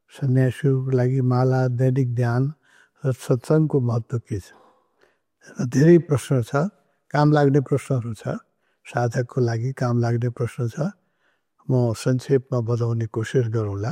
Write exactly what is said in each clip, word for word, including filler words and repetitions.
सन्यासीहरूको लागि माला, दैनिक ध्यान र सत्सङ्गको महत्त्व के छ? धेरै प्रश्न छ, काम लाग्ने प्रश्नहरू छ, साधकको लागि काम लाग्ने प्रश्न छ। म संक्षेपमा बताउने कोसिस गरौँला।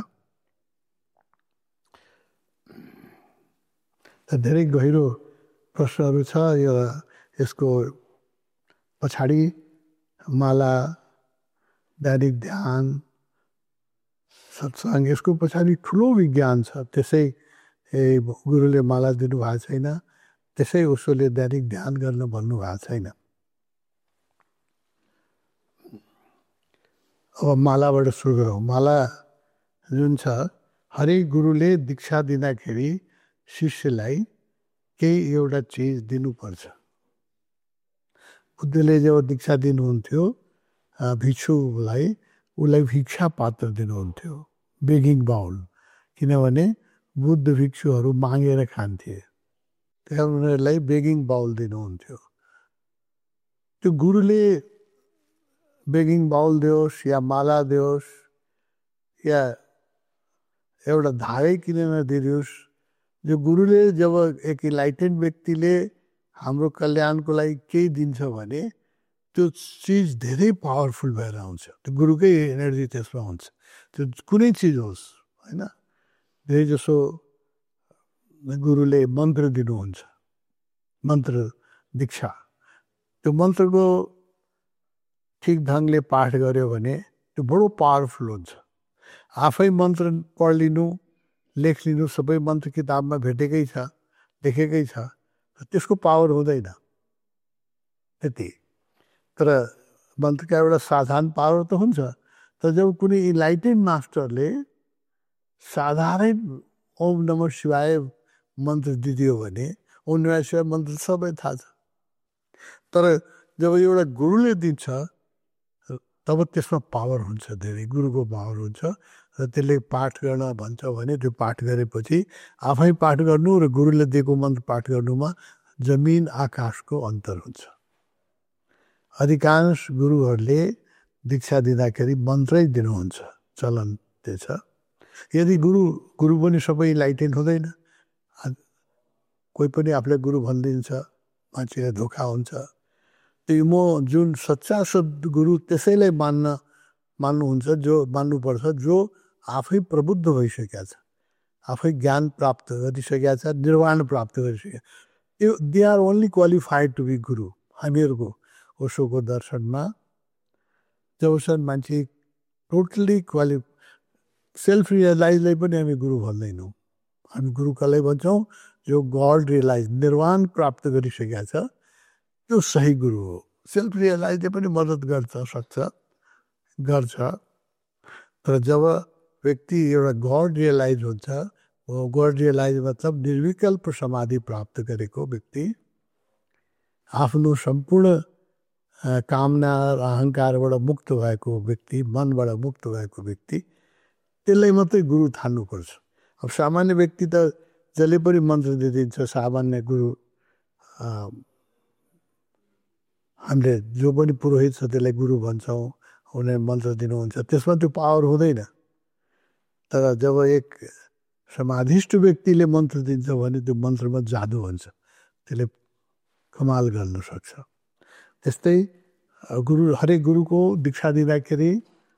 धेरै गहिरो प्रश्नहरू छ। यो यसको पछाडि माला, दैनिक ध्यान, सत्सङ्ग, यसको पछाडि ठुलो विज्ञान छ। त्यसै गुरुले माला दिनुभएको छैन, त्यसै उसोले दैनिक ध्यान गर्न भन्नुभएको छैन। अब मालाबाट सुरु गरौँ। माला जुन छ, हरेक गुरुले दीक्षा दिँदाखेरि शिष्यलाई केही एउटा चिज दिनुपर्छ। बुद्धले जब दीक्षा दिनुहुन्थ्यो भिक्षुलाई, उसलाई भिक्षा पात्र दिनुहुन्थ्यो, बेगिङ बाउल। किनभने बुद्ध भिक्षुहरू मागेर खान्थे, त्यहाँ उनीहरूलाई बेगिङ बाउल दिनुहुन्थ्यो। त्यो गुरुले बेगिङ बाउल दियोस् या माला दियोस् या एउटा धागै किनेर दियोस्, जो गुरुले जब एक इन्लाइटेन्ड व्यक्तिले हाम्रो कल्याणको लागि केही दिन्छ भने त्यो चिज धेरै पावरफुल भएर आउँछ। त्यो गुरुकै एनर्जी त्यसमा हुन्छ। त्यो कुनै चिज होस्, होइन। धेरै जसो गुरुले मन्त्र दिनुहुन्छ, मन्त्र दीक्षा, त्यो मन्त्रको ठिक ढङ्गले पाठ गर्यो भने त्यो बडो पावरफुल हुन्छ। आफै मन्त्र पढिलिनु, लेखलिनु, सबै मन्त्र किताबमा भेटेकै छ, लेखेकै छ, त्यसको पावर हुँदैन त्यति। तर मन्त्रका एउटा साधारण पावर त हुन्छ। तर जब कुनै इन्लाइटेन्ड मास्टरले साधारण ओम नमः शिवाय मन्त्र दिदियो भने, ओम नमः शिवाय मन्त्र सबै थाहा छ, तर जब एउटा गुरुले दिन्छ तब त्यसमा पावर हुन्छ, धेरै गुरुको पावर हुन्छ। र त्यसले पाठ गर्न भन्छ भने त्यो पाठ गरेपछि आफै पाठ गर्नु र गुरुले दिएको मन्त्र पाठ गर्नुमा जमिन आकाशको अन्तर हुन्छ। अधिकांश गुरुहरूले दीक्षा दिँदाखेरि मन्त्रै दिनुहुन्छ, चलन त्यो छ। यदि गुरु गुरु पनि सबै इन्लाइटेन्ड हुँदैन, कोही पनि आफूलाई गुरु भनिदिन्छ, मान्छेलाई धोका हुन्छ। त्यो म जुन सच्चा सद्गुरु त्यसैलाई मान्न मान्नुहुन्छ, जो मान्नुपर्छ जो आफै प्रबुद्ध भइसकेका छ, आफै ज्ञान प्राप्त गरिसकेका छ, निर्वाण प्राप्त गरिसकेका। यो they are only qualified to be guru. हामीहरूको ओशोको दर्शनमा जबसम्म मान्छे टोटली क्वालि सेल्फ रियलाइजलाई पनि हामी गुरु भन्दैनौँ। हामी गुरु कसलाई भन्छौँ? जो गड रियलाइज, निर्वाण प्राप्त गरिसकेका छ, त्यो सही गुरु हो। सेल्फ रियलाइजले पनि मद्दत गर्छ सक्छ गर्छ तर जब व्यक्ति एउटा गड रियलाइज हुन्छ, गड रियलाइज मतलब निर्विकल्प समाधि प्राप्त गरेको व्यक्ति, आफ्नो सम्पूर्ण कामना र अहङ्कारबाट मुक्त भएको व्यक्ति, मनबाट मुक्त भएको व्यक्ति, त्यसलाई मात्रै गुरु ठान्नुपर्छ। अब सामान्य व्यक्ति त जसले पनि मन्त्र दिइदिन्छ, सामान्य गुरु हामीले जो पनि पुरोहित छ त्यसलाई गुरु भन्छौँ, उनीहरूले मन्त्र दिनुहुन्छ, त्यसमा त्यो पावर हुँदैन। तर जब एक समाधिष्ठ व्यक्तिले मन्त्र दिन्छ भने त्यो मन्त्रमा जादु हुन्छ, त्यसले कमाल गर्न सक्छ। त्यस्तै गुरु, हरेक गुरुको दीक्षा दिँदाखेरि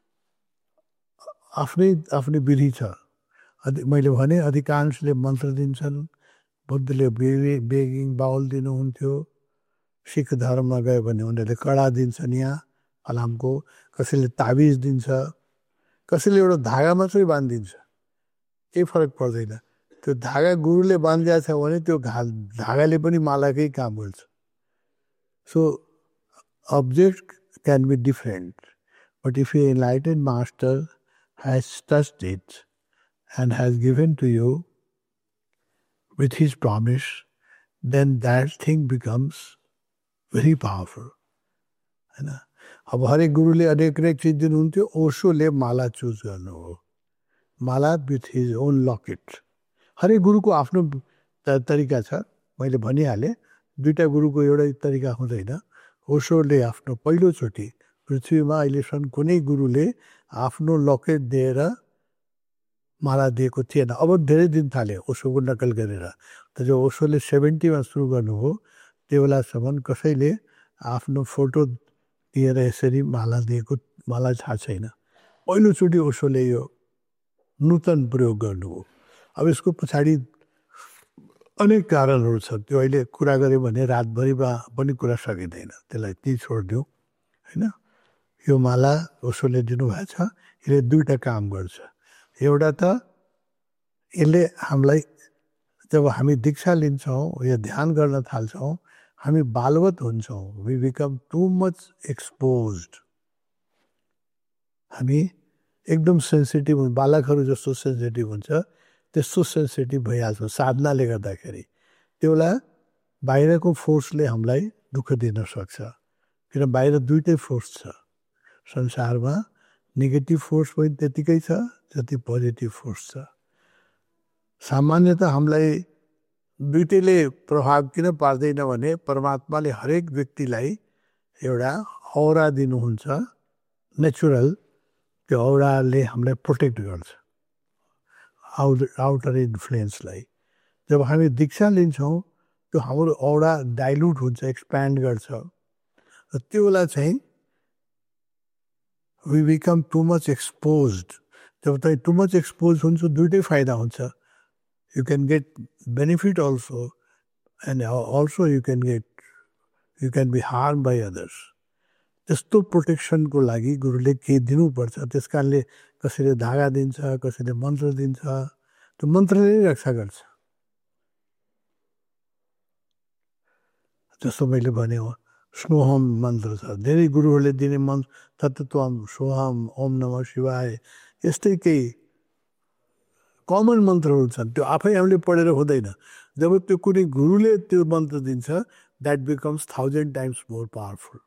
आफ्नै आफ्नै विधि छ। मैले भने अधिकांशले मन्त्र दिन्छन्, बुद्धले बेगी बेगिङ बाउल दिनुहुन्थ्यो, सिख धर्ममा गयो भने उनीहरूले कडा दिन्छन्, यहाँ फलामको, कसैले ताबिज दिन्छ, कसैले एउटा धागा मात्रै बाँधिदिन्छ, केही फरक पर्दैन। त्यो धागा गुरुले बाँधिदिएको छ भने त्यो घा धागाले पनि मालाकै काम गर्छ। So object can be different, but if an enlightened master has touched it and has given to you with his promise, then that thing becomes very powerful. हैन? अब हरेक गुरुले अनेक अनेक चिज दिनुहुन्थ्यो, ओशोले माला चुज गर्नु हो, माला विथ हिज ओन लकेट। हरेक गुरुको आफ्नो तरिका छ, मैले भनिहालेँ, दुईवटा गुरुको एउटै तरिका हुँदैन। ओशोले आफ्नो पहिलोचोटि पृथ्वीमा अहिलेसम्म कुनै गुरुले आफ्नो लकेट दिएर माला दिएको थिएन। अब धेरै दिन थाल्यो ओशोको नकल गरेर। त जो ओशोले सेभेन्टीमा सुरु गर्नुभयो त्यो बेलासम्म कसैले आफ्नो फोटो दिएर यसरी माला दिएको मलाई थाहा छैन। पहिलोचोटि ओशोले यो नूतन प्रयोग गर्नुभयो। अब यसको पछाडि अनेक कारणहरू छ, त्यो अहिले कुरा गऱ्यो भने रातभरिमा पनि कुरा सकिँदैन, त्यसलाई त्यहीँ छोडिदिउँ होइन। यो माला ओशोले दिनुभएको छ, यसले दुईवटा काम गर्छ। एउटा त यसले हामीलाई जब हामी दीक्षा लिन्छौँ या ध्यान गर्न थाल्छौँ हामी बालवत हुन्छौँ, we become too much exposed. हामी एकदम सेन्सिटिभ हुन्छ, बालकहरू जस्तो सेन्सिटिभ हुन्छ त्यस्तो सेन्सिटिभ भइहाल्छौँ साधनाले गर्दाखेरि। त्यो बेला बाहिरको फोर्सले हामीलाई दुःख दिन सक्छ, किन बाहिर दुइटै फोर्स छ संसारमा, नेगेटिभ फोर्स पनि त्यतिकै छ जति पोजिटिभ फोर्स छ। सामान्यतः हामीलाई दुइटैले प्रभाव किन पार्दैन भने परमात्माले हरेक व्यक्तिलाई एउटा औरा दिनुहुन्छ नेचुरल, त्यो औराले हामीलाई प्रोटेक्ट गर्छ आउट आउटर इन्फ्लुएन्सलाई। जब हामी दीक्षा लिन्छौँ त्यो हाम्रो औरा डाइल्युट हुन्छ, एक्सप्यान्ड गर्छ, र त्यो बेला चाहिँ we become too much exposed. जब तपाईँ टु मच एक्सपोज हुन्छ दुइटै फाइदा हुन्छ, you can get benefit also and also you can get you can be harm by others. त्यस्तो प्रोटेक्सनको लागि गुरुले केही दिनुपर्छ। त्यस कारणले कसैले धागा दिन्छ, कसैले मन्त्र दिन्छ, त्यो मन्त्रले नै रक्षा गर्छ। जस्तो मैले भने सोहम मन्त्र छ, धेरै गुरुहरूले दिने मन्त्र तत्त्वम सोहम, ओम नमः शिवाय, यस्तै केही कमन मन्त्रहरू छन्, त्यो आफै हामीले पढेर हुँदैन। जब त्यो कुनै गुरुले त्यो मन्त्र दिन्छ that becomes thousand times more powerful.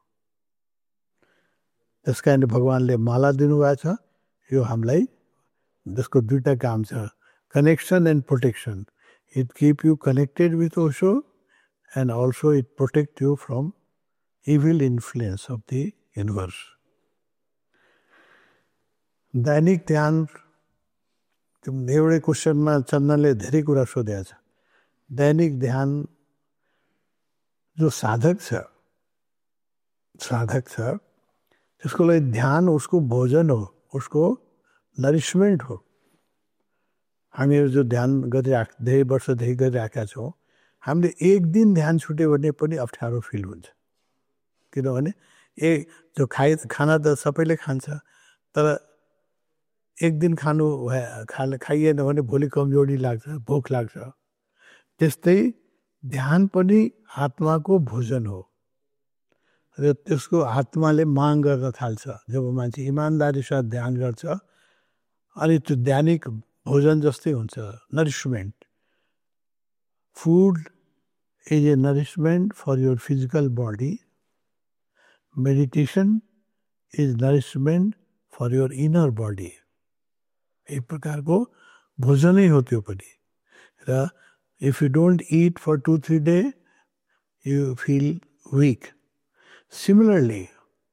त्यस कारणले भगवान्ले माला दिनुभएको छ, यो हामीलाई जसको दुईवटा काम छ, connection and protection. It keep you connected with Osho and also it protect you from evil influence of the universe. दैनिक ध्यान, एउटै क्वेसनमा चन्दनले धेरै कुरा सोधेको छ। दैनिक ध्यान जो साधक छ साधक छ त्यसको लागि ध्यान उसको भोजन हो, उसको नरिसमेन्ट हो। हामीहरू जो ध्यान गरिराख धेरै वर्षदेखि गरिराखेका छौँ, हामीले एक दिन ध्यान छुट्यो भने पनि अप्ठ्यारो फिल हुन्छ। किनभने ए जो खाइ खाना त सबैले खान्छ, तर एक दिन खानु खा खाइएन भने भोलि कमजोरी लाग्छ, भोक लाग्छ। त्यस्तै ध्यान पनि आत्माको भोजन हो र त्यसको आत्माले माग गर्न थाल्छ। जब मान्छे इमान्दारी साथ ध्यान गर्छ अनि त्यो दैनिक भोजन जस्तै हुन्छ, nourishment. Food is a nourishment for your physical body, meditation is nourishment for your inner body. एक प्रकारको भोजनै हो त्यो पनि। र if you don't eat for two three day you feel weak. Similarly,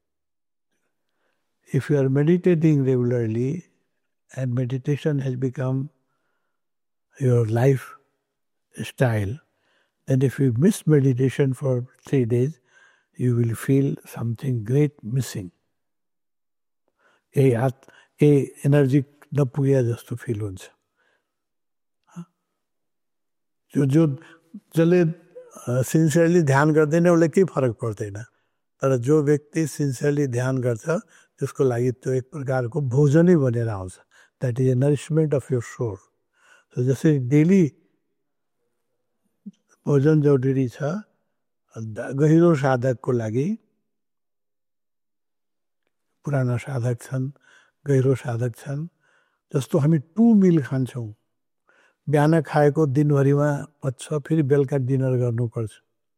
if you are meditating regularly and meditation has become your lifestyle, then if you miss meditation for three days, you will feel something great missing. केही हात केही energy नपुगे जस्तो feel हुन्छ। जो जो जसले sincerely ध्यान गर्दैन उसलाई केही फरक पर्दैन, तर जो व्यक्ति सिन्सियरली ध्यान गर्छ त्यसको लागि त्यो एक प्रकारको भोजनै बनेर आउँछ। That is a nourishment of your soul. So जसरी डेली भोजन जरुरी छ गहिरो साधकको लागि, पुराना साधक छन्, गहिरो साधक छन्, जस्तो हामी टु मिल खान्छौँ, बिहान खाएको दिनभरिमा पच्छ, फेरि बेलुका डिनर गर्नुपर्छ।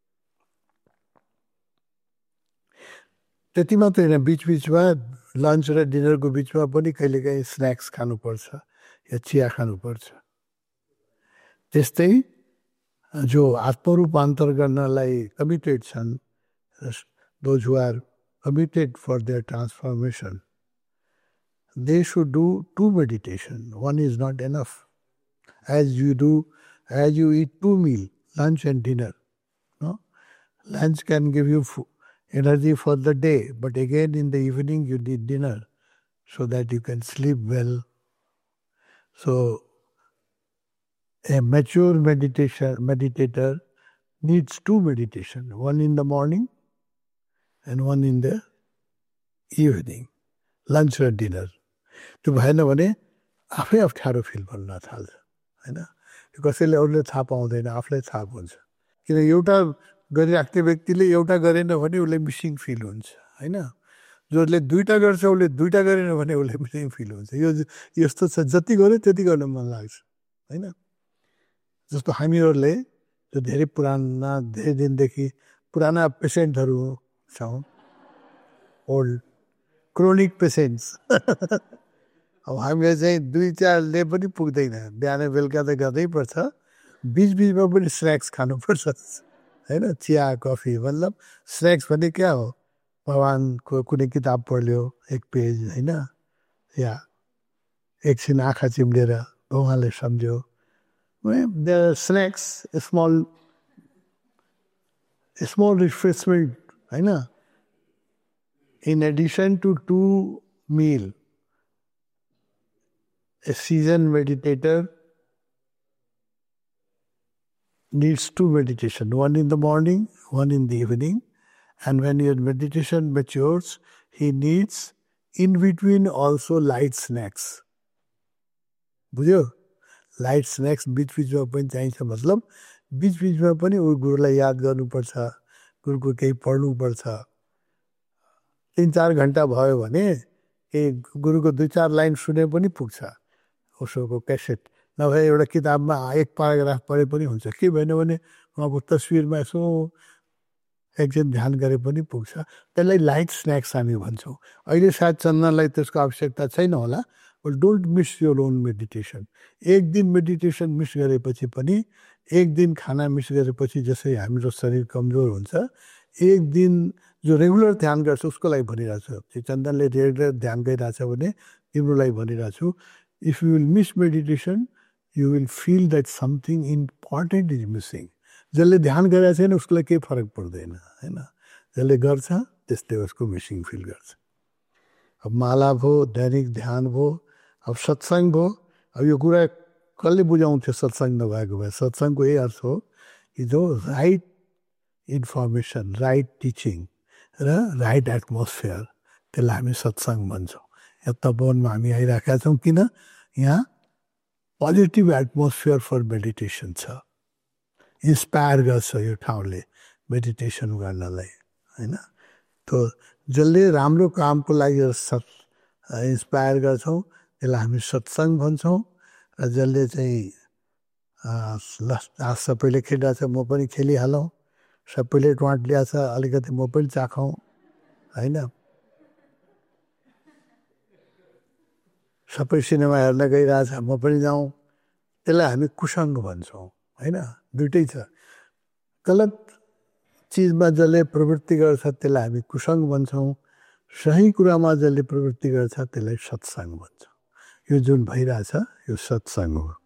त्यति मात्रै होइन, बिचबिचमा लन्च र डिनरको बिचमा पनि कहिलेकाहीँ स्न्याक्स खानुपर्छ या चिया खानुपर्छ। त्यस्तै जो आत्मरूपान्तर गर्नलाई कमिटेड छन्, those who are committed for their transformation, they should do two meditation. One is not enough. As you do, as you eat two meal, lunch and dinner. No? Lunch can give you energy for the day, but again in the evening you need dinner so that you can sleep well. So a mature meditation meditator needs two meditation, one in the morning and one in the evening, lunch or dinner. त्यो भएन भने आफै अप्ठ्यारो feel गर्न थाल्छ हैन त्यो कसैले अरूले थाहा पाउँदैन आफूलाई थाहा हुन्छ किन एउटा गरिराख्ने व्यक्तिले एउटा गरेन भने उसले मिसिङ फिल हुन्छ हैन जसले दुईटा गर्छ उसले दुईटा गरेन भने उसले मिसिङ फिल हुन्छ यो यस्तो छ जति गर्यो त्यति गर्न मन लाग्छ हैन जस्तो हामीहरूले जो धेरै पुराना धेरै दिनदेखि पुराना पेसेन्टहरू छौँ ओल्ड क्रोनिक पेसेन्ट्स अब हामीले चाहिँ दुई चारले पनि पुग्दैन बिहान बेलुका त गर्दै पर्छ बिचबिचमा पनि स्न्याक्स खानुपर्छ हैन चिया कफी मतलब स्न्याक्स भने क्या हो भगवानको कुनै किताब पढ्यो एक पेज हैन या एकछिन आँखा चिम्लेर भगवानले सम्झ्यो the snacks small small refreshment हैन in addition to two meal a seasoned meditator needs two meditation one in the morning one in the evening and when your meditation matures he needs in between also light snacks बुझ्यो light snacks बीच बीचमा पनि चाहिन्छ मतलब बीच बीचमा पनि उ गुरुलाई याद गर्नुपर्छ गुरुको केही पढ्नुपर्छ तीन चार घण्टा भयो भने ए गुरुको दुई चार लाइन सुने पनि पुग्छ उसको क्यासेट नभए एउटा किताबमा एक प्याराग्राफ पढे पनि हुन्छ के भएन भने उहाँको तस्बिरमा यसो एकछिन ध्यान गरे पनि पुग्छ त्यसलाई लाइट स्नैक्स हामी भन्छौँ अहिले सायद चन्दनलाई त्यसको आवश्यकता छैन होला But don't miss your own meditation. एक दिन मेडिटेसन मिस गरेपछि पनि एक दिन खाना मिस गरेपछि जसै हाम्रो शरीर कमजोर हुन्छ एक दिन जो रेगुलर ध्यान गर्छ उसको लागि भनिरहेको छु चन्दनले रेगुलर ध्यान गरिरहेछ भने तिम्रो लागि भनिरहेको छु if you will miss meditation you will feel that something important is missing जसले ध्यान गरेको छैन उसको लागि केही फरक पर्दैन होइन जसले गर्छ त्यसले उसको मिसिङ फिल गर्छ अब माला भयो दैनिक ध्यान भयो अब सत्संग भयो अब यो कुरा कसले बुझाउँथ्यो सत्संग नभएको भए सत्संगको यही अर्थ हो कि जो राइट इन्फर्मेसन राइट टिचिङ र राइट एटमोस्फियर त्यसलाई हामी सत्संग भन्छौँ यहाँ तपोवनमा हामी आइरहेका छौँ किन यहाँ पोजिटिभ एटमोस्फियर फर मेडिटेसन छ इन्सपायर गर्छ यो ठाउँले मेडिटेसन गर्नलाई होइन त्यो जसले राम्रो कामको लागि सत् इन्सपायर गर्छौँ त्यसलाई हामी सत्संग भन्छौँ र जसले चाहिँ ल आज सबैले खेलिरहेको छ म पनि खेलिहालौँ सबैले ट्वाट ल्याएको छ अलिकति म पनि चाखौँ होइन सबै सिनेमा हेर्न गइरहेछ म पनि जाउँ त्यसलाई हामी कुसङ्ग भन्छौँ होइन दुइटै छ गलत चिजमा जसले प्रवृत्ति गर्छ त्यसलाई हामी कुसङ्ग भन्छौँ सही कुरामा जसले प्रवृत्ति गर्छ त्यसलाई सत्सङ्ग भन्छौँ यो जुन भइरहेछ यो सत्सङ्ग हो